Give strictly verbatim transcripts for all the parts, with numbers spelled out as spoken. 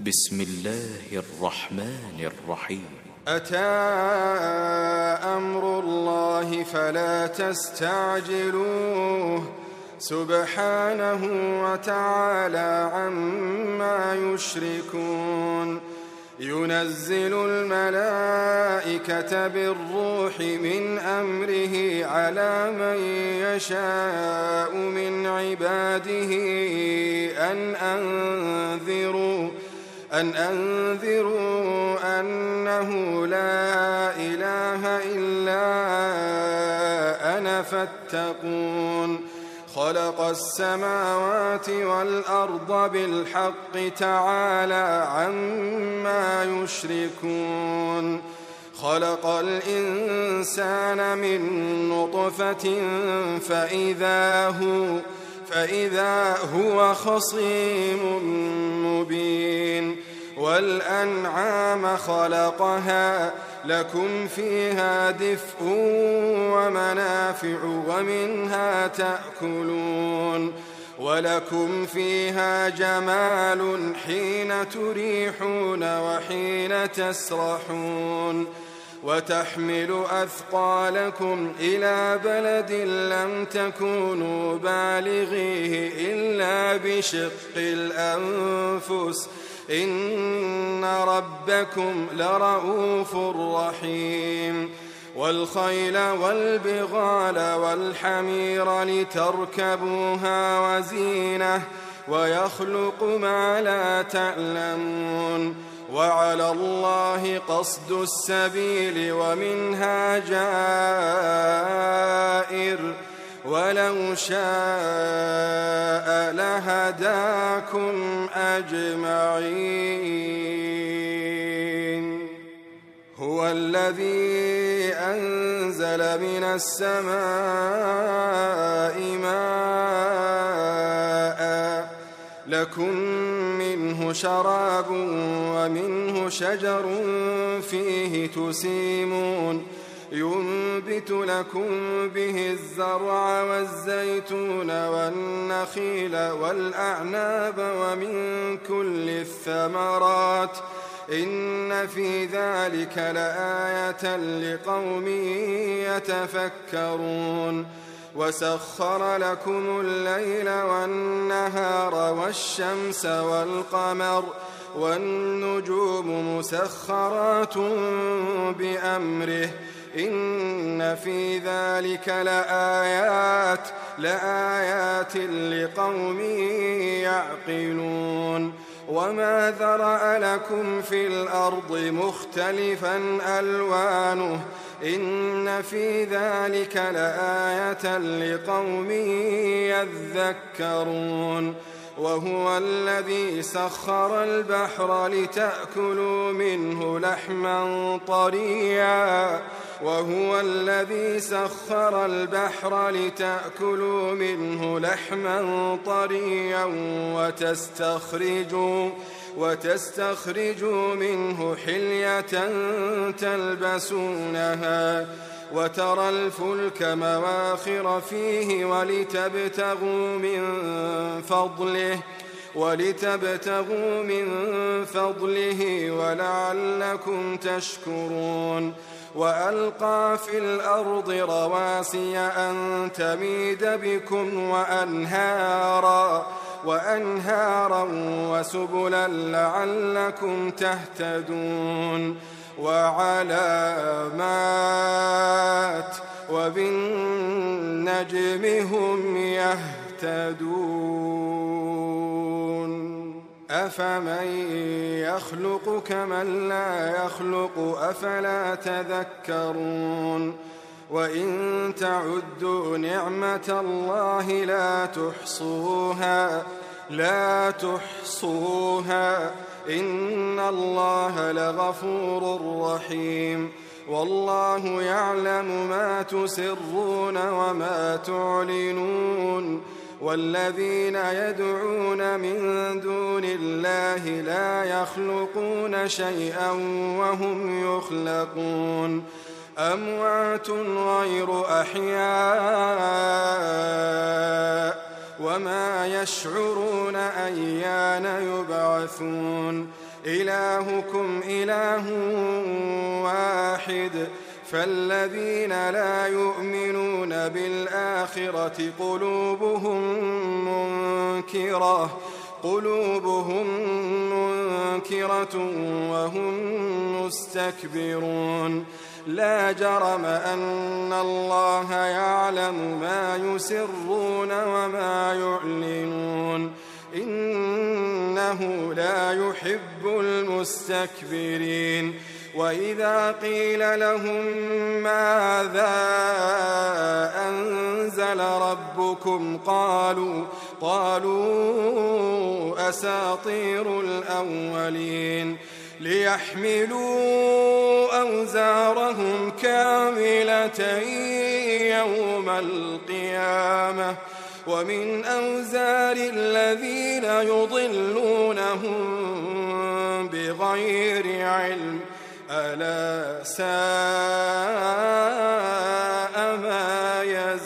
بسم الله الرحمن الرحيم. أتى أمر الله فلا تستعجلوه سبحانه وتعالى عما يشركون. ينزل الملائكة بالروح من أمره على من يشاء من عباده أن أنذروا أن أنذروا أنه لا إله إلا أنا فاتقون. خلق السماوات والأرض بالحق تعالى عما يشركون. خلق الإنسان من نطفة فإذا هو فإذا هو خصيم مبين. والأنعام خلقها لكم فيها دفء ومنافع ومنها تأكلون. ولكم فيها جمال حين تريحون وحين تسرحون. وتحمل أثقالكم إلى بلد لم تكونوا بالغيه إلا بشق الأنفس إن ربكم لرؤوف رحيم. والخيل والبغال والحمير لتركبوها وزينة ويخلق ما لا تعلمون. وعلى الله قصد السبيل ومنها جائر ولو شاء لهداكم أجمعين. هو الذي أنزل من السماء ماء لكم منه شراب ومنه شجر فيه تسيمون. ينبت لكم به الزرع والزيتون والنخيل والأعناب ومن كل الثمرات إن في ذلك لآية لقوم يتفكرون. وسخر لكم الليل والنهار والشمس والقمر والنجوم مسخرات بأمره إن في ذلك لآيات لآيات لقوم يعقلون. وما ذرأ لكم في الأرض مختلفا ألوانه إن في ذلك لآية لقوم يذكرون. وهو الذي سخر البحر لتأكلوا منه لحما طريا وهو الذي سخر البحر لتأكلوا منه لحما طريا وتستخرجوا وتستخرجوا منه حلية تلبسونها وترى الفلك مواخر فيه ولتبتغوا من فضله ولتبتغوا من فضله ولعلكم تشكرون. وألقى في الأرض رواسي أن تميد بكم وأنهارا وأنهارا وسبلا لعلكم تهتدون. وعلامات وبالنجم هم يهتدون. أفمن يخلق كمن لا يخلق أفلا تذكرون. وإن تعدوا نعمة الله لا تحصوها لا تحصوها إن الله لغفور رحيم. والله يعلم ما تسرون وما تعلنون. والذين يدعون من دون الله لا يخلقون شيئا وهم يخلقون. أموات غير أحياء وما يشعرون أيان يبعثون إلهكم إله واحد فالذين لا يؤمنون بالآخرة قلوبهم منكرة قلوبهم منكرة وهم مستكبرون لا جرم أن الله يعلم ما يسرون وما يعلنون إنه لا يحب المستكبرين وإذا قيل لهم ماذا أنزل ربكم قالوا قالوا أساطير الأولين ليحملوا أوزارهم كاملة يوم القيامة ومن أوزار الذين يضلونهم بغير علم ألا ساء ما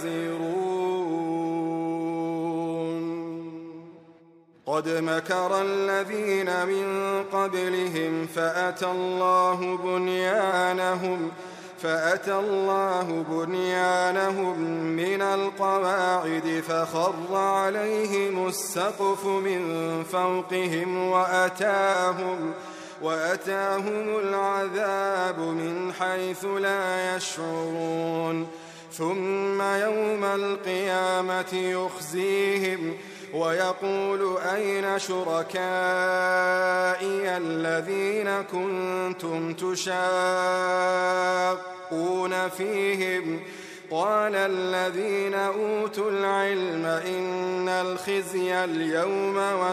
يزرون قد مكر الذين من قبلهم فأتى الله بنيانهم فأتى الله بنيانهم من القواعد فخر عليهم السقف من فوقهم وأتاهم وأتاهم العذاب من حيث لا يشعرون ثم يوم القيامة يخزيهم ويقول أين شركائي الذين كنتم تشاقون فيهم قال الذين أوتوا العلم إن الخزي اليوم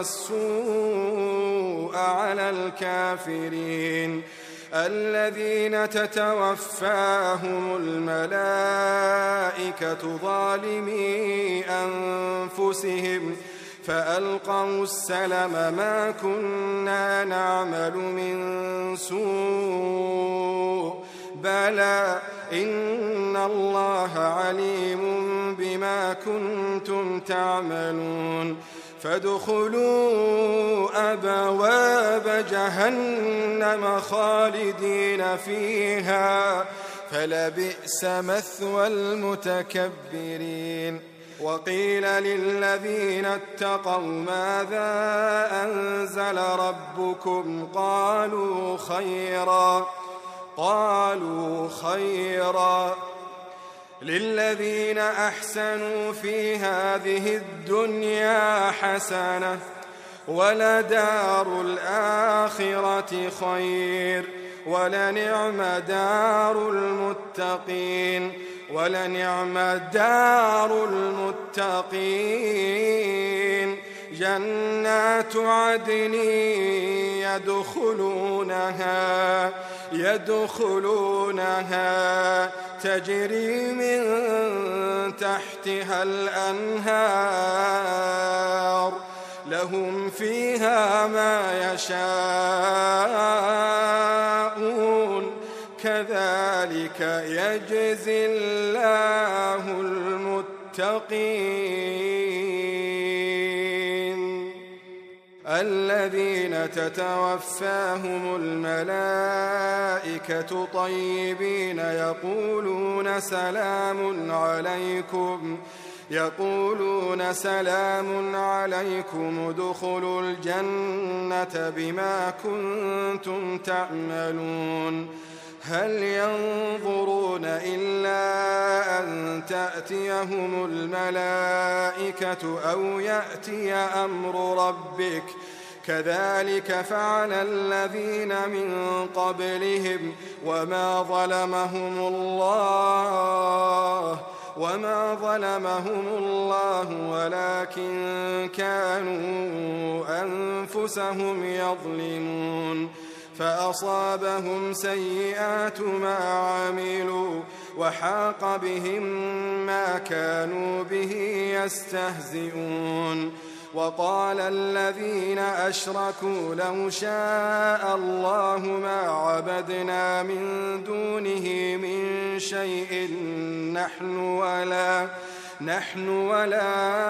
والسوء على الكافرين الذين تتوفاهم الملائكة ظالمي أنفسهم فألقوا السلم ما كنا نعمل من سوء بلى إن الله عليم بما كنتم تعملون فادخلوا أبواب جهنم خالدين فيها فلبئس مثوى المتكبرين وقيل للذين اتقوا ماذا أنزل ربكم قالوا خيرا قالوا خيرا للذين أحسنوا في هذه الدنيا حسنة ولدار الآخرة خير ولنعم دار المتقين ولنعم دار المتقين جنات عدن يدخلونها يدخلونها تجري من تحتها الأنهار لهم فيها ما يشاءون كذلك يجزي الله المتقين الذين تتوفاهم الملائكة طيبين يقولون سلام عليكم يقولون سلام عليكم ادخلوا الجنة بما كنتم تعملون هل ينظرون إلا أن تأتيهم الملائكة أو يأتي أمر ربك كذلك فعل الذين من قبلهم وما ظلمهم الله وما ظلمهم الله ولكن كانوا أنفسهم يظلمون فأصابهم سيئات ما عملوا وحاق بهم ما كانوا به يستهزئون وقال الذين أشركوا لو شاء الله ما عبدنا من دونه من شيء نحن ولا نحن ولا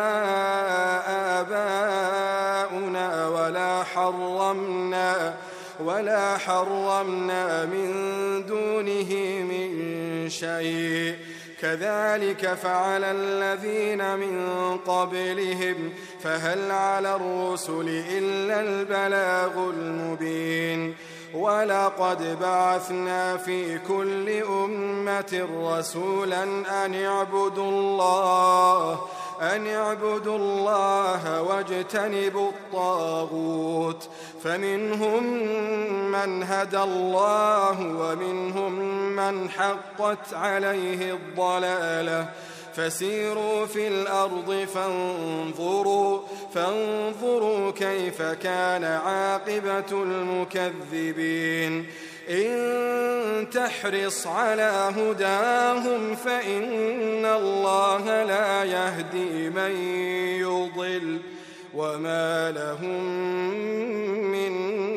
آباؤنا ولا حرمنا ولا حرمنا من دونه من شيء كذلك فعل الذين من قبلهم فهل على الرسل إلا البلاغ المبين ولقد بعثنا في كل أمة رسولا أن اعبدوا الله أن اعبدوا الله واجتنبوا الطاغوت فمنهم من هدى الله ومنهم من حقت عليه الضلالة فسيروا في الأرض فانظروا, فانظروا كيف كان عاقبة المكذبين إن تحرص على هداهم فإن الله لا يهدي من يضل وما لهم من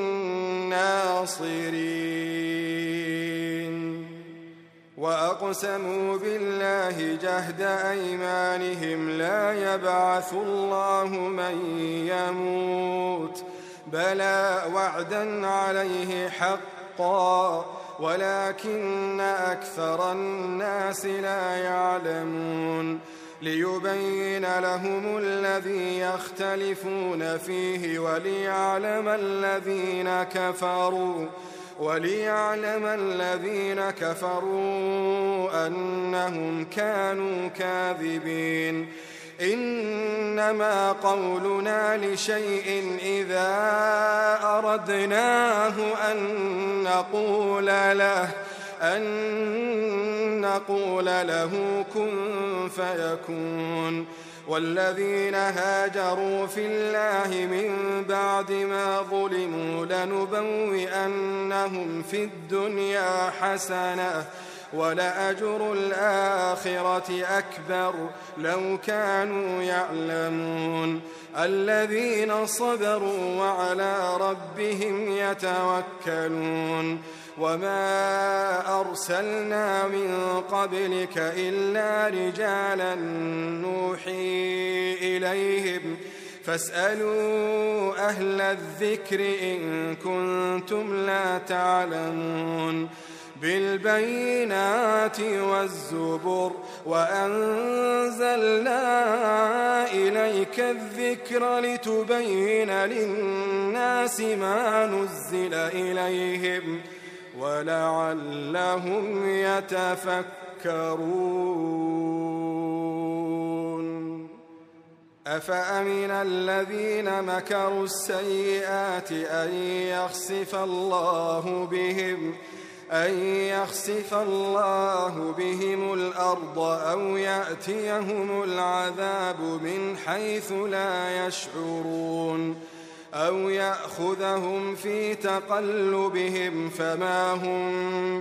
ناصرين وأقسموا بالله جهد أيمانهم لا يبعث الله من يموت بلى وعدا عليه حقا ولكن أكثر الناس لا يعلمون ليبين لهم الذي يختلفون فيه وليعلم الذين كفروا وليعلم الذين كفروا أنهم كانوا كاذبين إنما قولنا لشيء إذا أردناه أن نقول له أن نقول له كن فيكون والذين هاجروا في الله من بعد ما ظلموا لنبوئنهم في الدنيا حسنة ولأجر الآخرة أكبر لو كانوا يعلمون الذين صبروا وعلى ربهم يتوكلون وما أرسلنا من قبلك إلا رجالا نوحي إليهم فاسألوا أهل الذكر إن كنتم لا تعلمون بالبينات والزبر وأنزلنا إليك الذكر لتبين للناس ما نزل إليهم ولعلهم يتفكرون أفأمن الذين مكروا السيئات أن يخسف الله بهم أن يخسف الله بهم الأرض أو يأتيهم العذاب من حيث لا يشعرون أو يأخذهم في تقلبهم فما هم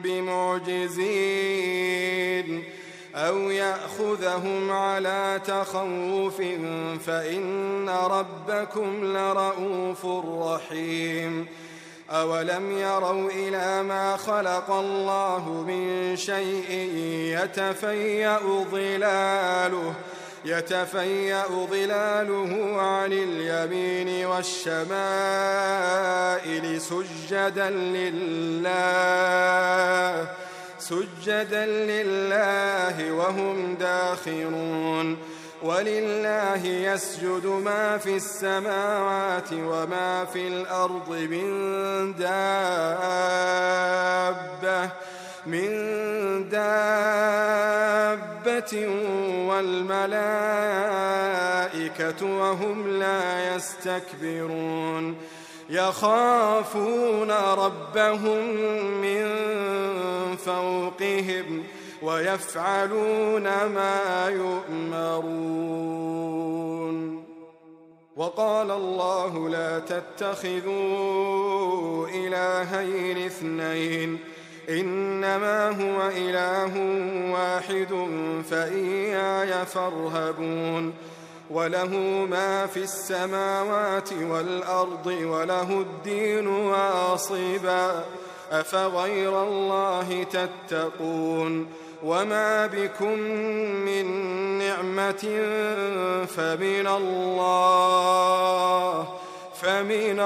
بمعجزين أو يأخذهم على تخوف فإن ربكم لرؤوف رحيم أولم يروا إلى ما خلق الله من شيء يتفيأ ظلاله يتفيأ ظلاله عن اليمين والشمائل سجدا لله سجدا لله وهم داخرون ولله يسجد ما في السماوات وما في الأرض من دابة من دابة والملائكة وهم لا يستكبرون يخافون ربهم من فوقهم ويفعلون ما يؤمرون وقال الله لا تتخذوا إلهين اثنين إنما هو إله واحد فإياي فارهبون وله ما في السماوات والأرض وله الدين واصبا أفغير الله تتقون وما بكم من نعمة فمن الله فمن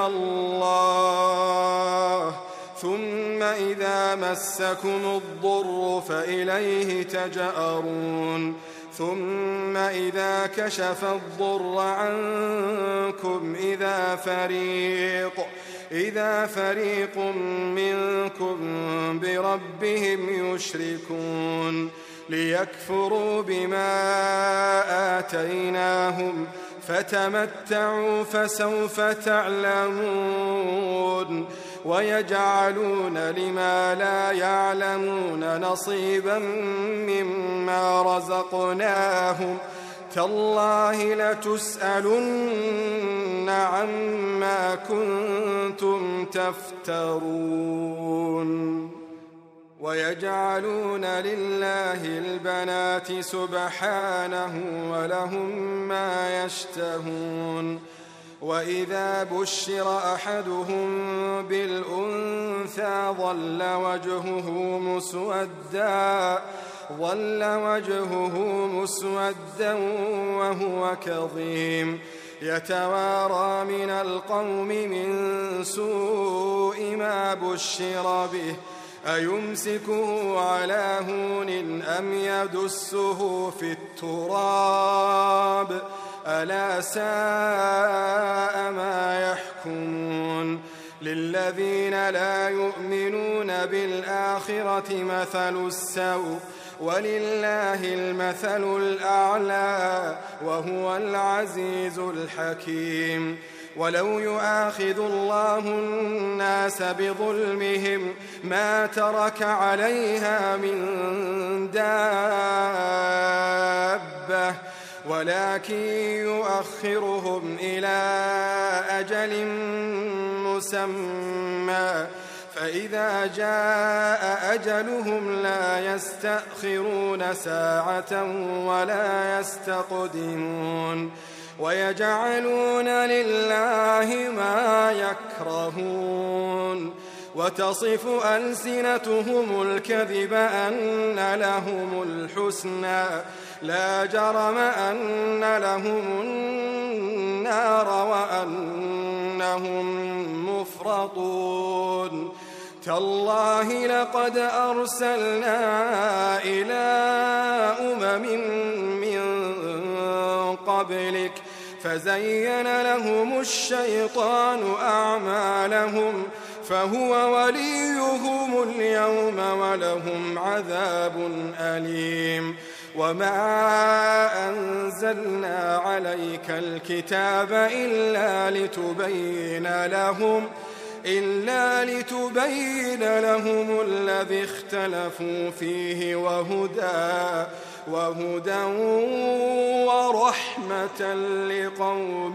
الله ثم إذا مسكم الضر فإليه تجأرون ثم إذا كشف الضر عنكم إذا فريق إذا فريق منكم بربهم يشركون ليكفروا بما آتيناهم فتمتعوا فسوف تعلمون ويجعلون لما لا يعلمون نصيبا مما رزقناهم تالله لتسألن عما كنتم تفترون ويجعلون لله البنات سبحانه ولهم ما يشتهون وإذا بشر أحدهم بالأنثى ظل وجهه مسودا ظل وجهه مسودا وهو كظيم يتوارى من القوم من سوء ما بشر به أيمسكه على هون أم يدسه في التراب ألا ساء ما يحكمون للذين لا يؤمنون بالآخرة مثل السوء ولله المثل الأعلى وهو العزيز الحكيم ولو يؤاخذ الله الناس بظلمهم ما ترك عليها من دابة ولكن يؤخرهم إلى أجل مسمى فإذا جاء أجلهم لا يستأخرون ساعة ولا يستقدمون ويجعلون لله ما يكرهون وتصف ألسنتهم الكذب أن لهم الحسنى لا جرم أن لهم النار وأنهم مفرطون تالله لقد أرسلنا إلى أمم من قبلك فزين لهم الشيطان أعمالهم فهو وليهم اليوم ولهم عذاب أليم وما أنزلنا عليك الكتاب إلا لتبين لهم إلا لتبين لهم الذي اختلفوا فيه وهدى وهدى ورحمة لقوم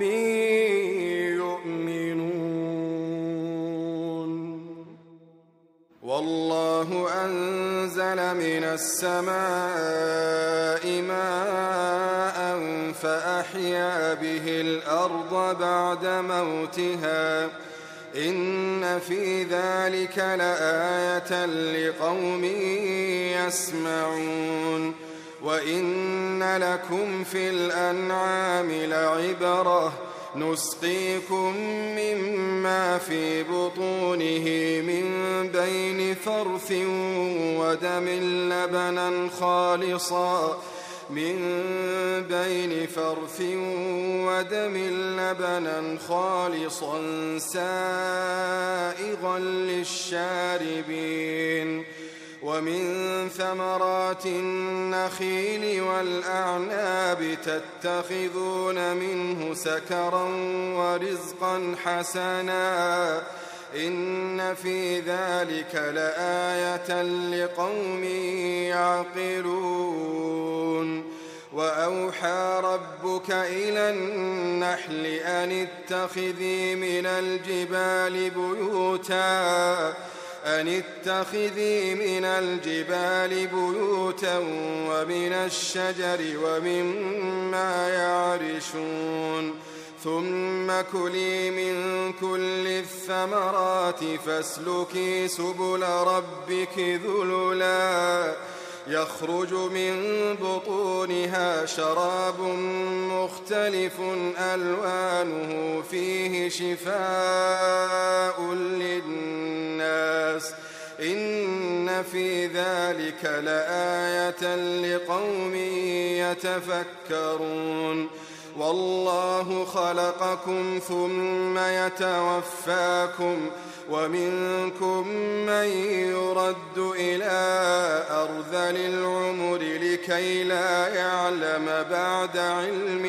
يؤمنون والله أنزل من السماء ماء فأحيا به الأرض بعد موتها إن في ذلك لآية لقوم يسمعون وإن لكم في الأنعام لعبرة نسقيكم مما في بطونه من بين فرث ودم لبنا خالصا من بين فرث ودم لبنا خالصا سائغا للشاربين ومن ثمرات النخيل والأعناب تتخذون منه سكرا ورزقا حسنا إن في ذلك لآية لقوم يعقلون وأوحى ربك إلى النحل أن اتخذي من الجبال بيوتا أن اتخذي من الجبال بيوتا ومن الشجر ومما يعرشون ثم كلي من كل الثمرات فاسلكي سبل ربك ذللا يخرج من بطونها شراب مختلف ألوانه فيه شفاء للناس إن في ذلك لآية لقوم يتفكرون والله خلقكم ثم يتوفاكم ومنكم من يرد إلى أرذل العمر لكي لا يعلم بعد علم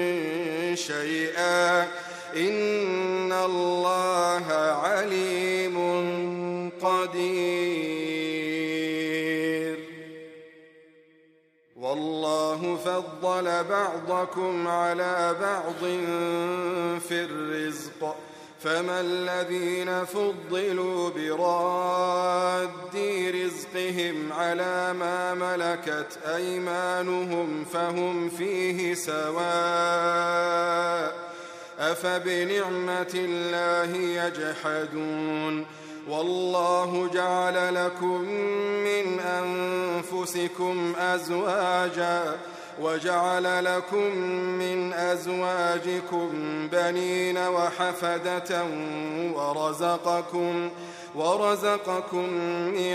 شيئا إن الله عليم قدير والله فضل بعضكم على بعض في الرزق فما الذين فضلوا براد رزقهم على ما ملكت أيمانهم فهم فيه سواء أفبنعمة الله يجحدون والله جعل لكم من أنفسكم أزواجا وجعل لكم من أزواجكم بنين وحفدة ورزقكم ورزقكم من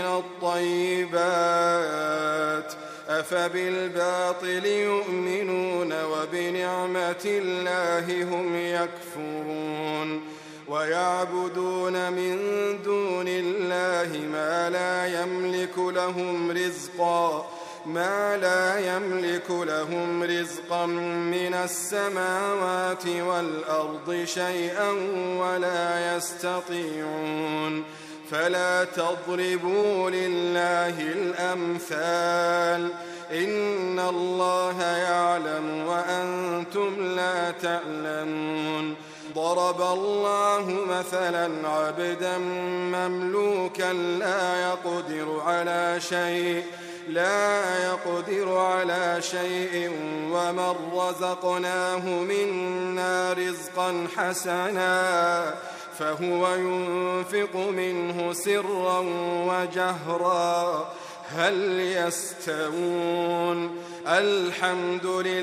الطيبات أفبالباطل يؤمنون وبنعمة الله هم يكفرون ويعبدون من دون الله ما لا يملك لهم رزقا ما لا يملك لهم رزقا من السماوات والأرض شيئا ولا يستطيعون فلا تضربوا لله الأمثال إن الله يعلم وأنتم لا تعلمون ضرب الله مثلا عبدا مملوكا لا يقدر على شيء لا يقدر على شيء ومن رزقناه منا رزقا حسنا فهو ينفق منه سرا وجهرا هل يستوون الحمد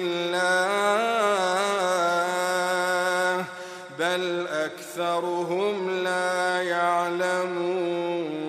لله بل أكثرهم لا يعلمون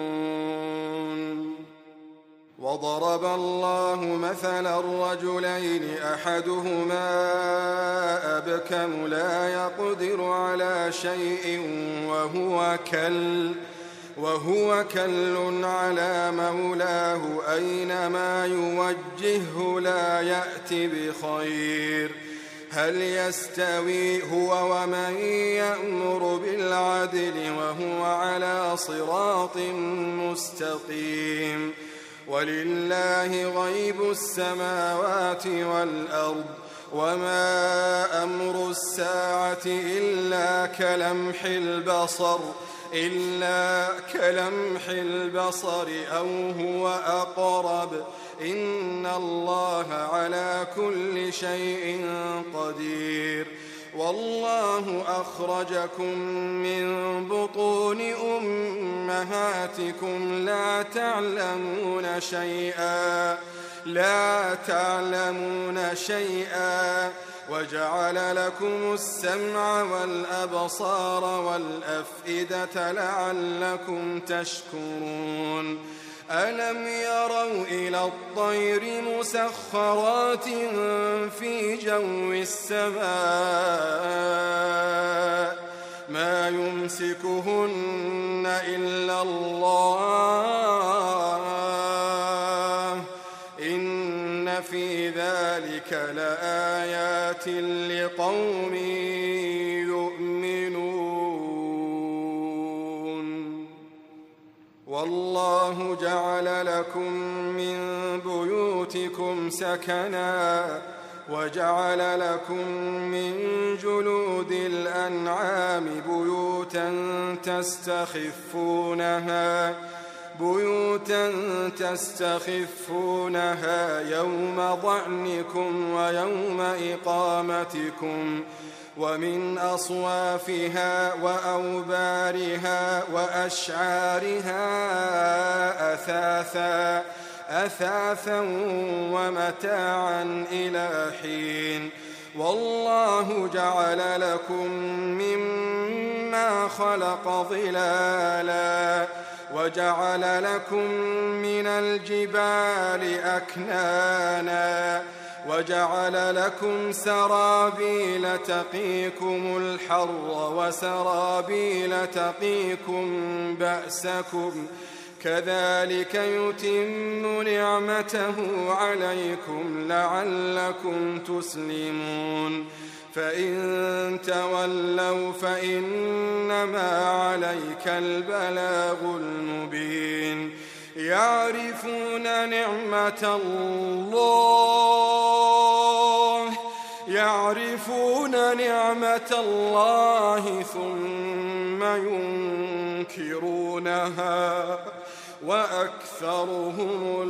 وضرب الله مثلا الرجلين أحدهما أبكم لا يقدر على شيء وهو كل وهو كل على مولاه أينما يوجهه لا يأتي بخير هل يستوي هو ومن يأمر بالعدل وهو على صراط مستقيم ولله غيب السماوات والأرض وما أمر الساعة إلا كلمح البصر إلا كلمح البصر أو هو أقرب إن الله على كل شيء قدير والله أخرجكم من بطون أمهاتكم لا تعلمون شيئا لا تعلمون شيئا وجعل لكم السمع والأبصار والأفئدة لعلكم تشكرون ألم يروا إلى الطير مسخرات في جو السماء ما يمسكهن إلا الله إن في ذلك لآيات لقوم يؤمنون والله جعل لكم من بيوتكم سكنا وجعل لكم من جلود الأنعام بيوتا تستخفونها بيوتا تستخفونها يوم ضعنكم ويوم إقامتكم ومن أصوافها وأوبارها وأشعارها أثاثا أثاثا ومتاعا إلى حين والله جعل لكم مما خلق ظلالا وجعل لكم من الجبال أكنانا وجعل لكم سرابيل تقيكم الحر وسرابيل تقيكم بأسكم كذلك يتم نعمته عليكم لعلكم تسلمون فإن تولوا فإنما عليك البلاغ المبين يعرفون نعمة الله يعرفون نعمة الله ثم ينكرونها وأكثرهم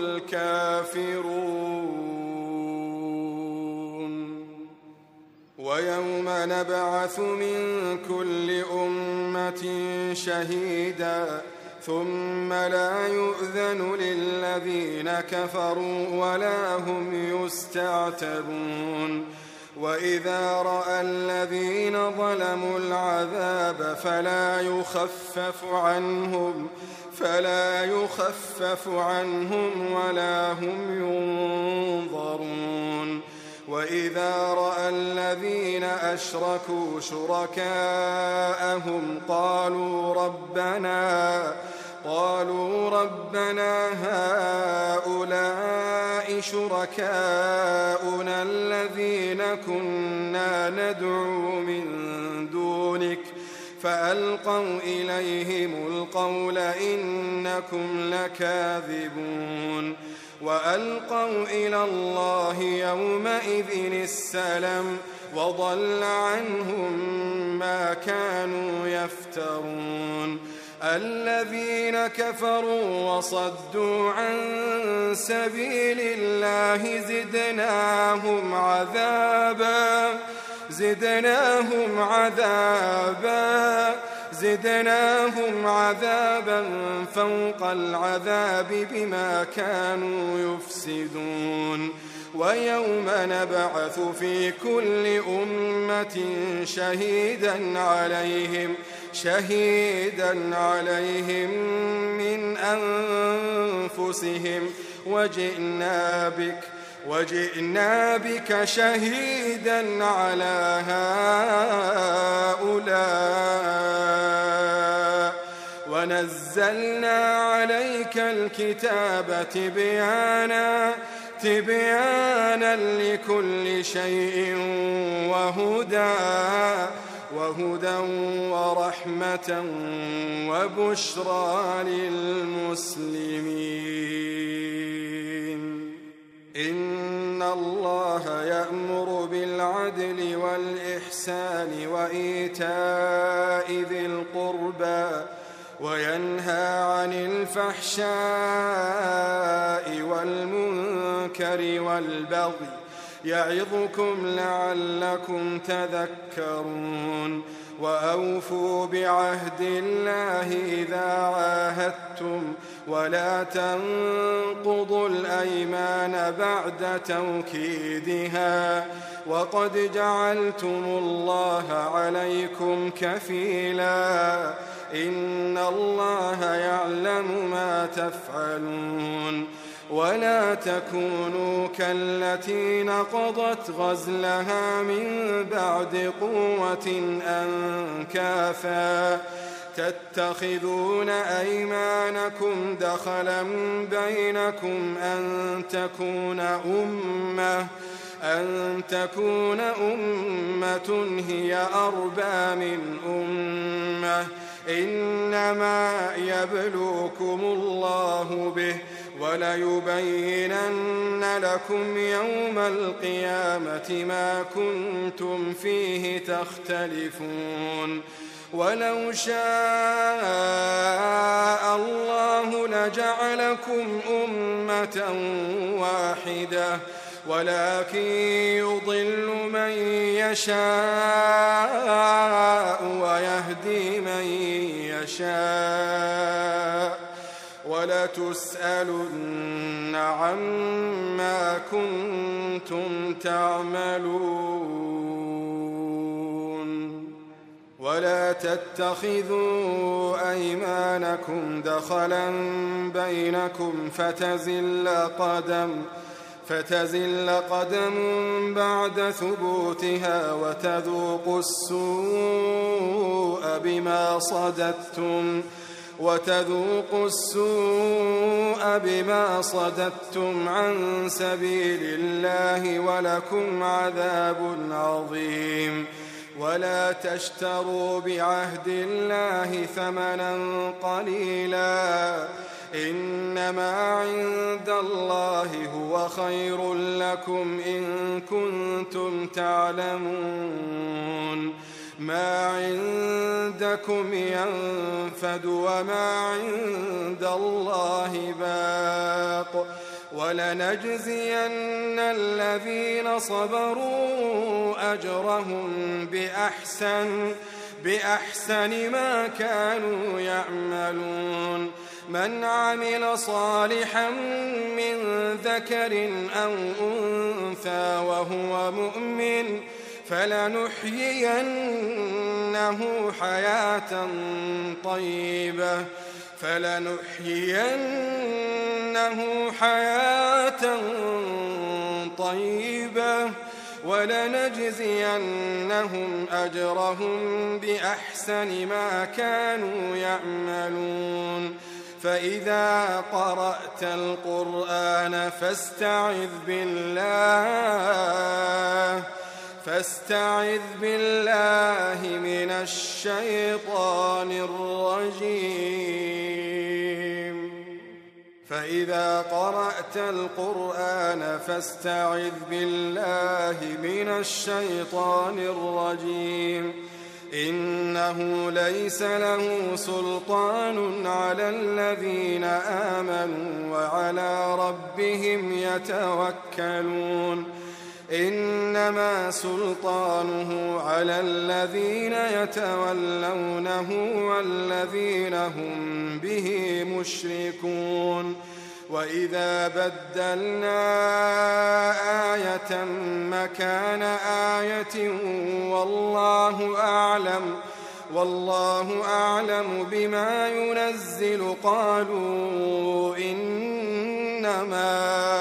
الكافرون ويوم نبعث من كل أمة شهيدا ثم لا يؤذن للذين كفروا ولا هم يستعتبون وإذا رأى الذين ظلموا العذاب فلا يخفف عنهم فلا يخفف عنهم ولا هم ينظرون وإذا رأى الذين أشركوا شركاءهم قالوا ربنا قالوا ربنا هؤلاء شركاؤنا الذين كنا ندعو من دونك فألقوا إليهم القول إنكم لكاذبون وألقوا إلى الله يومئذ السلام وضل عنهم ما كانوا يفترون الذين كفروا وصدوا عن سبيل الله زدناهم عذابا زدناهم عذابا زدناهم عذابا فوق العذاب بما كانوا يفسدون ويوم نبعث في كل أمة شهيدا عليهم شهيدا عليهم من أنفسهم وجئنا بك وجئنا بك شهيدا على هؤلاء ونزلنا عليك الكتاب تبيانا تبيانا لكل شيء وهدى وهدى ورحمة وبشرى للمسلمين إن الله يأمر بالعدل والإحسان وإيتاء ذي القربى وينهى عن الفحشاء والمنكر والبغي يعظكم لعلكم تذكرون وأوفوا بعهد الله إذا عاهدتم ولا تنقضوا الأيمان بعد توكيدها وقد جعلتم الله عليكم كفيلا إن الله يعلم ما تفعلون ولا تكونوا كالتي نقضت غزلها من بعد قوة أنكاثا تتخذون أيمانكم دخلا بينكم أن تكون أمة أن تكون أمة هي أربى من أمة إنما يبلوكم الله به وليبينن لكم يوم القيامة ما كنتم فيه تختلفون ولو شاء الله لجعلكم أمة واحدة ولكن يضل من يشاء ويهدي من يشاء وَلَتُسْأَلُنَّ عَمَّا كُنتُمْ تَعْمَلُونَ وَلَا تَتَّخِذُوا أَيْمَانَكُمْ دَخَلًا بَيْنَكُمْ فتزل قدم فتزل قدم بعد ثبوتها وتذوقوا السوء بما صددتم وتذوقوا السوء بما صددتم عن سبيل الله ولكم عذاب عظيم ولا تشتروا بعهد الله ثمنا قليلا إنما عند الله هو خير لكم إن كنتم تعلمون ما عندكم ينفد وما عند الله باق ولنجزين الذين صبروا أجرهم بأحسن بأحسن ما كانوا يعملون من عمل صالحا من ذكر أو أنثى وهو مؤمن فلنحيينه حياة طيبة فلنحيينه حياة طيبة ولنجزينهم أجرهم بأحسن ما كانوا يعملون فإذا قرأت القرآن فاستعذ بالله فاستعذ بالله من الشيطان الرجيم فإذا قرأت القرآن فاستعذ بالله من الشيطان الرجيم إنه ليس له سلطان على الذين آمنوا وعلى ربهم يتوكلون إنما سلطانه على الذين يتولونه والذين هم به مشركون وإذا بدلنا آية مكان آية والله أعلم والله أعلم بما ينزل قالوا إنما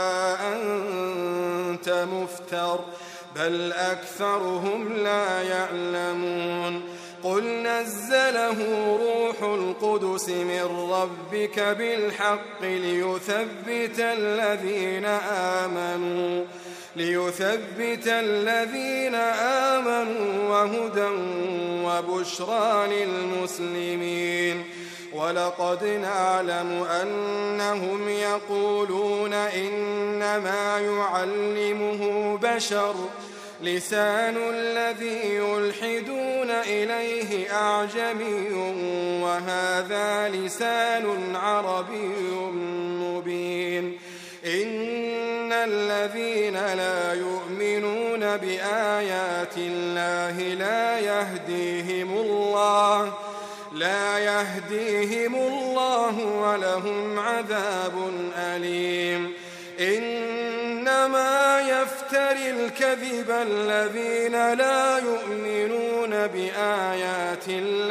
أنت مفتر بل أكثرهم لا يعلمون قل نزله روح القدس من ربك بالحق ليثبت الذين آمنوا ليثبت الذين آمنوا وهدى وبشرى للمسلمين ولقد نعلم أنهم يقولون إنما يعلمه بشر لسان الذي يلحدون إليه أعجمي وهذا لسان عربي مبين إن الذين لا يؤمنون بآيات الله لا يهديهم الله لا يهديهم الله ولهم عذاب أليم إنما يفتري الكذب الذين لا يؤمنون بآيات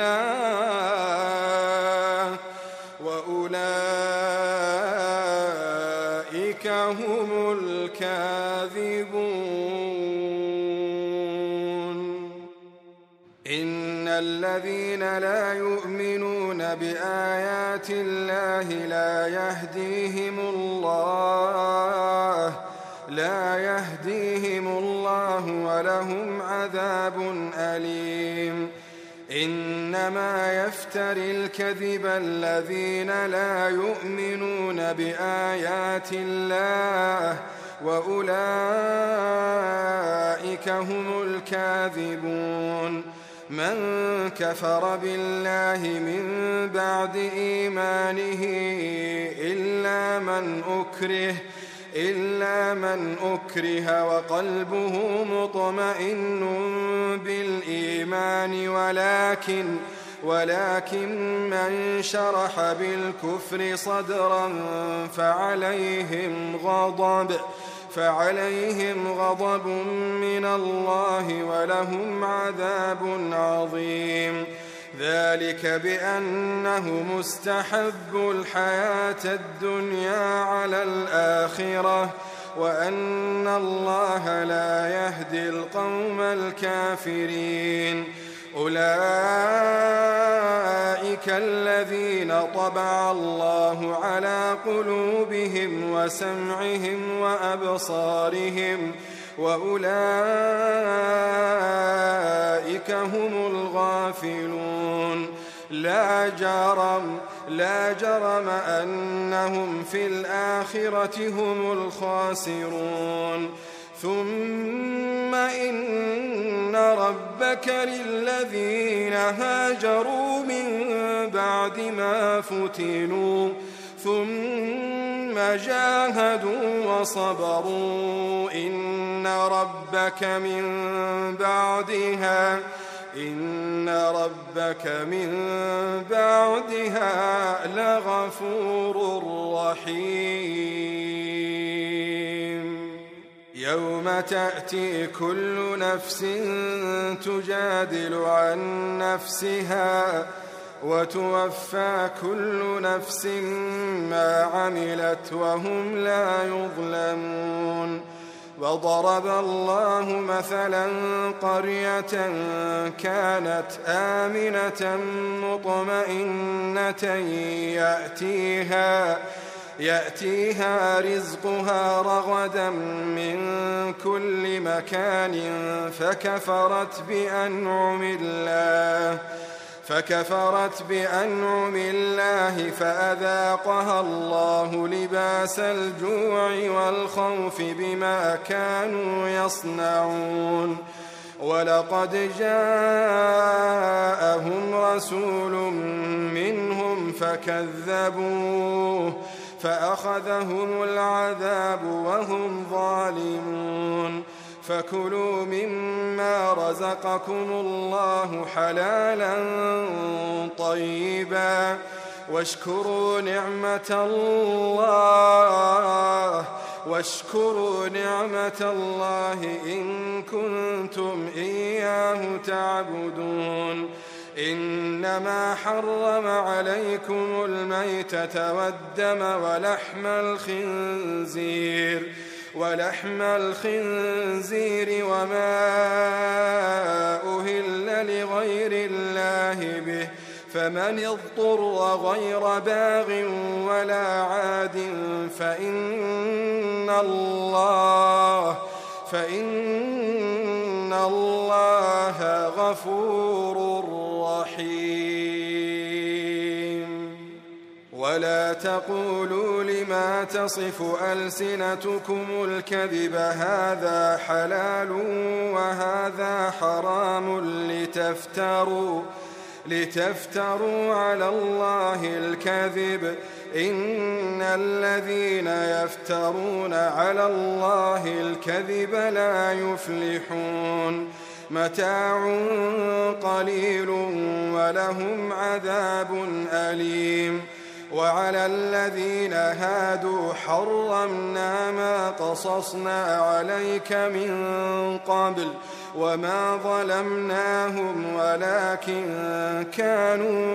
الله وأولئك هم الكاذبون إن الذين لا يؤمنون بآيات الله لا يهديهم الله لا يهديهم الله ولهم عذاب أليم إنما يفتري الكذب الذين لا يؤمنون بآيات الله وأولئك هم الكاذبون من كفر بالله من بعد إيمانه إلا من أكره إلا من أكره وقلبه مطمئن بالإيمان ولكن ولكن من شرح بالكفر صدرا فعليهم غضب فعليهم غضب من الله ولهم عذاب عظيم. ذلك بأنه مستحب الحياة الدنيا على الآخرة وأن الله لا يهدي القوم الكافرين. أولئك الذين طبع الله على قلوبهم وسمعهم وأبصارهم وأولئك هم الغافلون. لا جرم لا جرم أنهم في الآخرة هم الخاسرون. ثم إن ربك للذين هاجروا من بعد ما فتنوا ثم جاهدوا وصبروا إن ربك من بعدها إن ربك من بعدها لغفور رحيم. يوم تأتي كل نفس تجادل عن نفسها وتوفى كل نفس ما عملت وهم لا يظلمون. وضرب الله مثلا قرية كانت آمنة مطمئنة يأتيها يأتيها رزقها رغدا من كل مكان فكفرت بأنعم الله فكفرت بأنعم الله فأذاقها الله لباس الجوع والخوف بما كانوا يصنعون. ولقد جاءهم رسول منهم فكذبوه فأخذهم العذاب وهم ظالمون. فكلوا مما رزقكم الله حلالا طيبا واشكروا نعمة الله واشكروا نعمة الله إن كنتم إياه تعبدون. إنما حرم عليكم الميتة والدم ولحم الخنزير ولحم الخنزير وما أهل لغير الله به فمن اضطر غير باغ ولا عاد فإن الله فإن الله غفور رحيم. ولا تقولوا لما تصف ألسنتكم الكذب هذا حلال وهذا حرام لتفتروا لتفتروا على الله الكذب إن الذين يفترون على الله الكذب لا يفلحون. متاع قليل ولهم عذاب أليم. وعلى الذين هادوا حرمنا ما قصصنا عليك من قبل وما ظلمناهم ولكن كانوا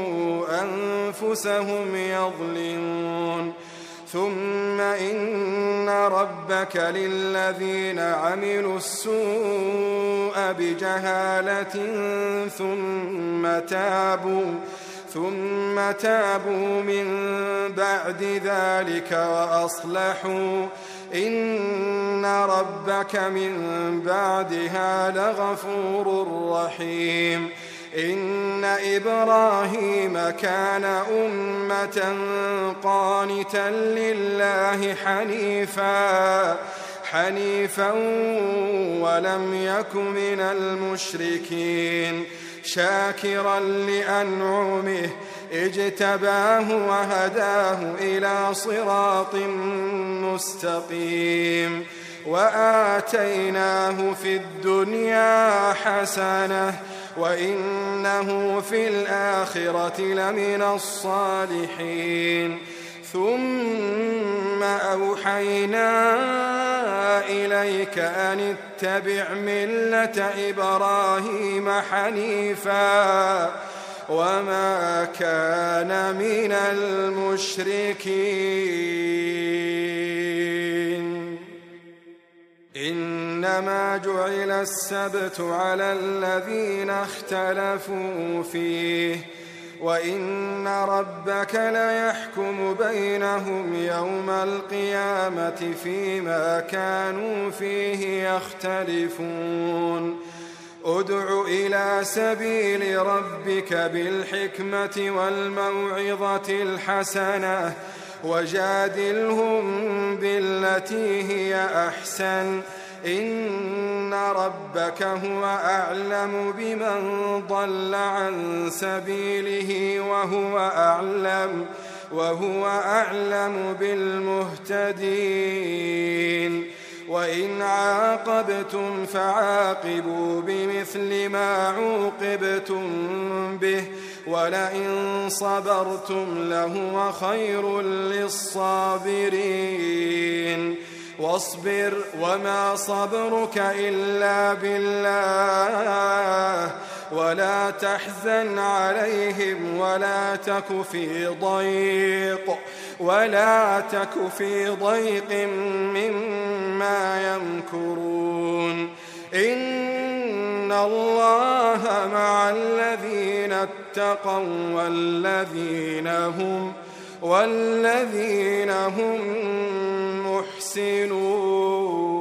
أنفسهم يظلمون. ثم إن ربك للذين عملوا السوء بجهالة ثم تابوا ثم تابوا من بعد ذلك وأصلحوا إن ربك من بعدها لغفور رحيم. إن إبراهيم كان أمة قانتا لله حنيفا حنيفا ولم يك من المشركين شاكرا لأنعمه اجتباه وهداه إلى صراط مستقيم. وآتيناه في الدنيا حسنة وإنه في الآخرة لمن الصالحين ثم أوحينا إليك أن اتبع ملة إبراهيم حنيفا وما كان من المشركين إنما جعل السبت على الذين اختلفوا فيه وإن ربك ليحكم بينهم يوم القيامة فيما كانوا فيه يختلفون ادع إلى سبيل ربك بالحكمة والموعظة الحسنة وجادلهم بالتي هي أحسن إن ربك هو أعلم بمن ضل عن سبيله وهو أعلم وهو أعلم بالمهتدين وإن عاقبتم فعاقبوا بمثل ما عوقبتم به ولئن صبرتم لهو خير للصابرين واصبر وما صبرك إلا بالله ولا تحزن عليهم ولا تك في ضيق ولا تك في ضيق مما يمكرون إن الله مع الذين اتقوا والذين هم والذين هم محسنون.